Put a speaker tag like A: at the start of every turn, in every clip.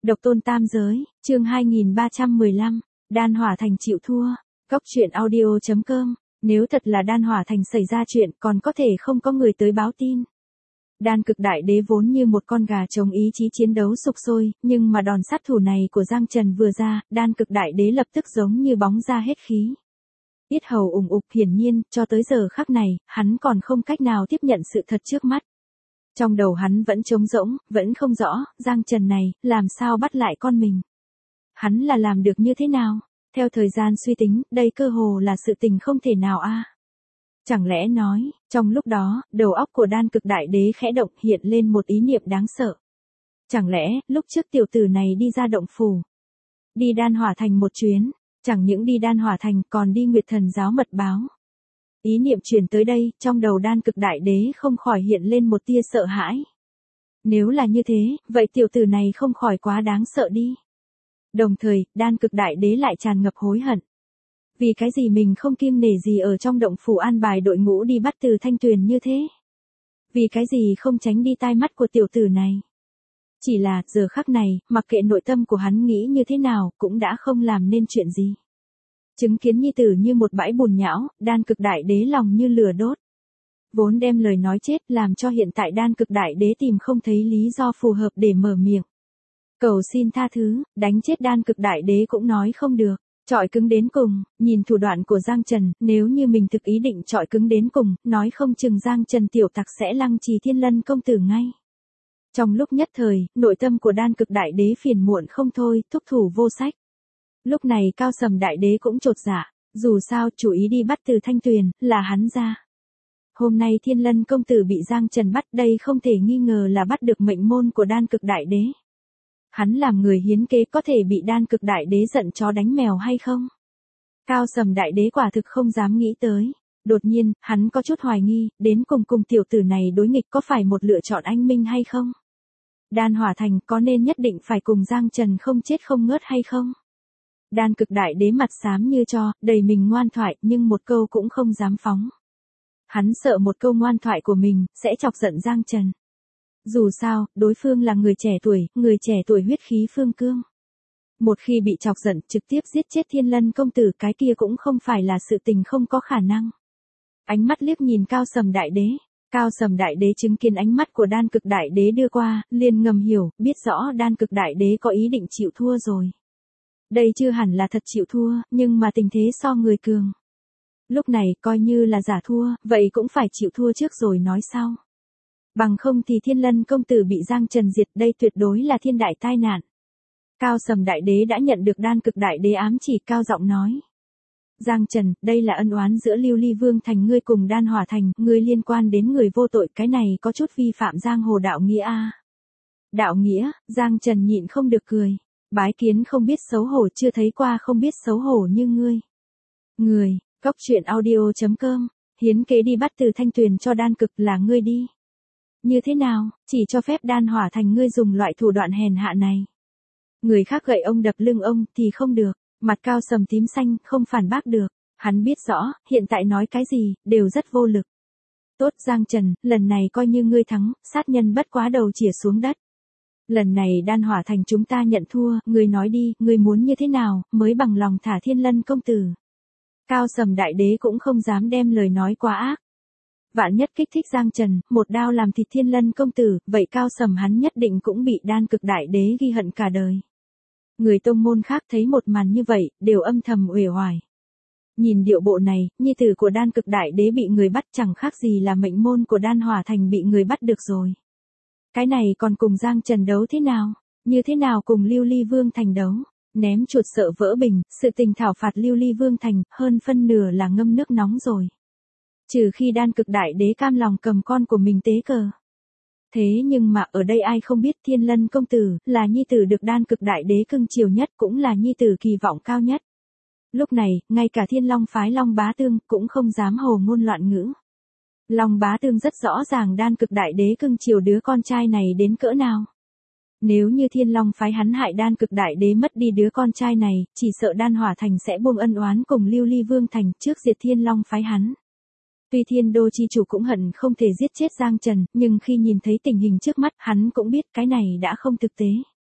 A: Độc tôn tam giới, chương 2315, Đan Hỏa Thành chịu thua. Góc truyện audio.com, nếu thật là Đan Hỏa Thành xảy ra chuyện còn có thể không có người tới báo tin. Đan Cực Đại Đế vốn như một con gà trống ý chí chiến đấu sục sôi, nhưng mà đòn sát thủ này của Giang Trần vừa ra, Đan Cực Đại Đế lập tức giống như bóng ra hết khí. Yết hầu ủng ục, hiển nhiên, cho tới giờ khắc này, hắn còn không cách nào tiếp nhận sự thật trước mắt. Trong đầu hắn vẫn trống rỗng, vẫn không rõ, Giang Trần này, làm sao bắt lại con mình. Hắn là làm được như thế nào? Theo thời gian suy tính, đây cơ hồ là sự tình không thể nào a. Chẳng lẽ nói, trong lúc đó, đầu óc của Đan Cực Đại Đế khẽ động hiện lên một ý niệm đáng sợ. Chẳng lẽ, lúc trước tiểu tử này đi ra động phủ, đi Đan Hỏa Thành một chuyến, chẳng những đi Đan Hỏa Thành còn đi Nguyệt Thần Giáo mật báo. Ý niệm truyền tới đây, trong đầu Đan Cực Đại Đế không khỏi hiện lên một tia sợ hãi. Nếu là như thế, vậy tiểu tử này không khỏi quá đáng sợ đi. Đồng thời, Đan Cực Đại Đế lại tràn ngập hối hận. Vì cái gì mình không kiêng nể gì ở trong động phủ an bài đội ngũ đi bắt Từ Thanh Tuyền như thế? Vì cái gì không tránh đi tai mắt của tiểu tử này? Chỉ là, giờ khắc này, mặc kệ nội tâm của hắn nghĩ như thế nào, cũng đã không làm nên chuyện gì. Chứng kiến nhi tử như một bãi bùn nhão, Đan Cực Đại Đế lòng như lửa đốt. Vốn đem lời nói chết làm cho hiện tại Đan Cực Đại Đế tìm không thấy lý do phù hợp để mở miệng. Cầu xin tha thứ, đánh chết Đan Cực Đại Đế cũng nói không được. Chọi cứng đến cùng, nhìn thủ đoạn của Giang Trần, nếu như mình thực ý định chọi cứng đến cùng, nói không chừng Giang Trần tiểu tặc sẽ lăng trì Thiên Lân công tử ngay. Trong lúc nhất thời, nội tâm của Đan Cực Đại Đế phiền muộn không thôi, thúc thủ vô sách. Lúc này Cao Sầm Đại Đế cũng chột dạ, dù sao chủ ý đi bắt Từ Thanh Tuyền, là hắn ra. Hôm nay Thiên Lân công tử bị Giang Trần bắt, đây không thể nghi ngờ là bắt được mệnh môn của Đan Cực Đại Đế. Hắn làm người hiến kế có thể bị Đan Cực Đại Đế giận chó đánh mèo hay không? Cao Sầm Đại Đế quả thực không dám nghĩ tới. Đột nhiên, hắn có chút hoài nghi, đến cùng tiểu tử này đối nghịch có phải một lựa chọn anh minh hay không? Đan Hỏa Thành có nên nhất định phải cùng Giang Trần không chết không ngớt hay không? Đan Cực Đại Đế mặt xám như tro, đầy mình ngoan thoại nhưng một câu cũng không dám phóng. Hắn sợ một câu ngoan thoại của mình sẽ chọc giận Giang Trần. Dù sao, đối phương là người trẻ tuổi huyết khí phương cương. Một khi bị chọc giận trực tiếp giết chết Thiên Lân công tử cái kia cũng không phải là sự tình không có khả năng. Ánh mắt liếc nhìn Cao Sầm Đại Đế. Cao Sầm Đại Đế chứng kiến ánh mắt của Đan Cực Đại Đế đưa qua, liền ngầm hiểu, biết rõ Đan Cực Đại Đế có ý định chịu thua rồi. Đây chưa hẳn là thật chịu thua, nhưng mà tình thế so người cường. Lúc này coi như là giả thua, vậy cũng phải chịu thua trước rồi nói sau. Bằng không thì Thiên Lân công tử bị Giang Trần diệt, đây tuyệt đối là thiên đại tai nạn. Cao Sầm Đại Đế đã nhận được Đan Cực Đại Đế ám chỉ, cao giọng nói. Giang Trần, đây là ân oán giữa Lưu Ly Vương Thành ngươi cùng Đan Hỏa Thành, ngươi liên quan đến người vô tội, cái này có chút vi phạm giang hồ đạo nghĩa a. Đạo nghĩa, Giang Trần nhịn không được cười. Bái kiến không biết xấu hổ, chưa thấy qua không biết xấu hổ như ngươi. Người, góc truyện audio.com, hiến kế đi bắt Từ Thanh Tuyền cho Đan Cực là ngươi đi. Như thế nào, chỉ cho phép Đan Hỏa Thành ngươi dùng loại thủ đoạn hèn hạ này. Người khác gậy ông đập lưng ông thì không được, mặt Cao Sầm tím xanh, không phản bác được. Hắn biết rõ, hiện tại nói cái gì, đều rất vô lực. Tốt Giang Trần, lần này coi như ngươi thắng, sát nhân bất quá đầu chĩa xuống đất. Lần này Đan Hỏa Thành chúng ta nhận thua, ngươi nói đi, ngươi muốn như thế nào, mới bằng lòng thả Thiên Lân công tử. Cao Sầm Đại Đế cũng không dám đem lời nói quá ác. Vạn nhất kích thích Giang Trần, một đao làm thịt Thiên Lân công tử, vậy Cao Sầm hắn nhất định cũng bị Đan Cực Đại Đế ghi hận cả đời. Người tông môn khác thấy một màn như vậy, đều âm thầm uể oải. Nhìn điệu bộ này, nhi tử của Đan Cực Đại Đế bị người bắt chẳng khác gì là mệnh môn của Đan Hỏa Thành bị người bắt được rồi. Cái này còn cùng Giang Trần đấu thế nào? Như thế nào cùng Lưu Ly Vương Thành đấu? Ném chuột sợ vỡ bình, sự tình thảo phạt Lưu Ly Vương Thành, hơn phân nửa là ngâm nước nóng rồi. Trừ khi Đan Cực Đại Đế cam lòng cầm con của mình tế cờ. Thế nhưng mà ở đây ai không biết Thiên Lân công tử là nhi tử được Đan Cực Đại Đế cưng chiều nhất, cũng là nhi tử kỳ vọng cao nhất. Lúc này, ngay cả Thiên Long phái Long Bá Tương cũng không dám hồ ngôn loạn ngữ. Long Bá Tương rất rõ ràng Đan Cực Đại Đế cưng chiều đứa con trai này đến cỡ nào. Nếu như Thiên Long phái hắn hại Đan Cực Đại Đế mất đi đứa con trai này, chỉ sợ Đan Hỏa Thành sẽ buông ân oán cùng Lưu Ly Vương Thành trước diệt Thiên Long phái hắn. Tuy Thiên Đô chi chủ cũng hận không thể giết chết Giang Trần, nhưng khi nhìn thấy tình hình trước mắt, hắn cũng biết cái này đã không thực tế.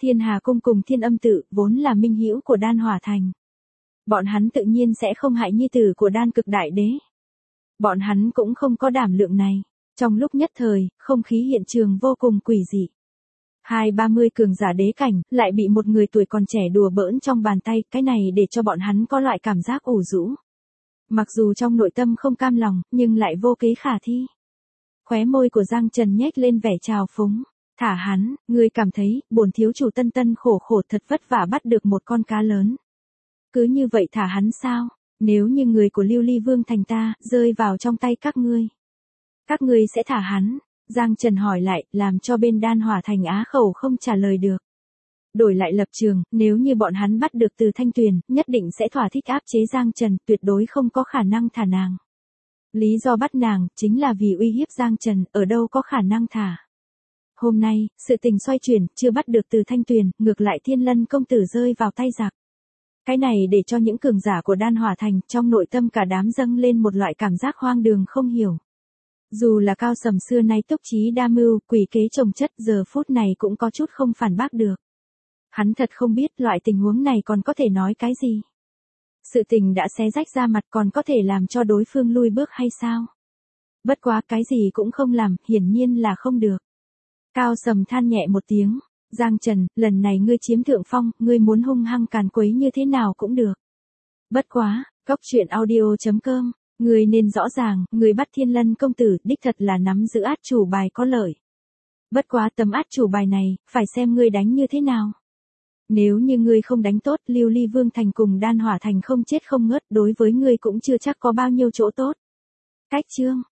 A: Thiên Hà Cung cùng Thiên Âm Tự vốn là minh hữu của Đan Hỏa Thành. Bọn hắn tự nhiên sẽ không hại nhi tử của Đan Cực Đại Đế. Bọn hắn cũng không có đảm lượng này. Trong lúc nhất thời, không khí hiện trường vô cùng quỷ dị. 20-30 cường giả đế cảnh, lại bị một người tuổi còn trẻ đùa bỡn trong bàn tay, cái này để cho bọn hắn có loại cảm giác ủ rũ. Mặc dù trong nội tâm không cam lòng, nhưng lại vô kế khả thi. Khóe môi của Giang Trần nhếch lên vẻ trào phúng. Thả hắn, ngươi cảm thấy, bổn thiếu chủ tân tân khổ khổ thật vất vả bắt được một con cá lớn. Cứ như vậy thả hắn sao? Nếu như người của Lưu Ly Vương thành ta, rơi vào trong tay các ngươi sẽ thả hắn. Giang Trần hỏi lại, làm cho bên Đan Hỏa Thành á khẩu không trả lời được. Đổi lại lập trường, nếu như bọn hắn bắt được Từ Thanh Tuyền, nhất định sẽ thỏa thích áp chế Giang Trần, tuyệt đối không có khả năng thả nàng. Lý do bắt nàng, chính là vì uy hiếp Giang Trần, ở đâu có khả năng thả. Hôm nay, sự tình xoay chuyển, chưa bắt được Từ Thanh Tuyền, ngược lại Thiên Lân công tử rơi vào tay giặc. Cái này để cho những cường giả của Đan Hỏa Thành, trong nội tâm cả đám dâng lên một loại cảm giác hoang đường không hiểu. Dù là Cao Sầm xưa nay túc trí đa mưu, quỷ kế trồng chất, giờ phút này cũng có chút không phản bác được. Hắn thật không biết loại tình huống này còn có thể nói cái gì. Sự tình đã xé rách ra mặt, còn có thể làm cho đối phương lui bước hay sao? Bất quá cái gì cũng không làm, hiển nhiên là không được. Cao Sầm than nhẹ một tiếng. Giang Trần, lần này ngươi chiếm thượng phong, ngươi muốn hung hăng càn quấy như thế nào cũng được. Bất quá, coctruyện.audio.com, ngươi nên rõ ràng, ngươi bắt Thiên Lân công tử, đích thật là nắm giữ át chủ bài có lợi. Bất quá tấm át chủ bài này, phải xem ngươi đánh như thế nào. Nếu như ngươi không đánh tốt, Lưu Ly Vương thành cùng Đan Hỏa Thành không chết không ngớt, đối với ngươi cũng chưa chắc có bao nhiêu chỗ tốt. Cách chương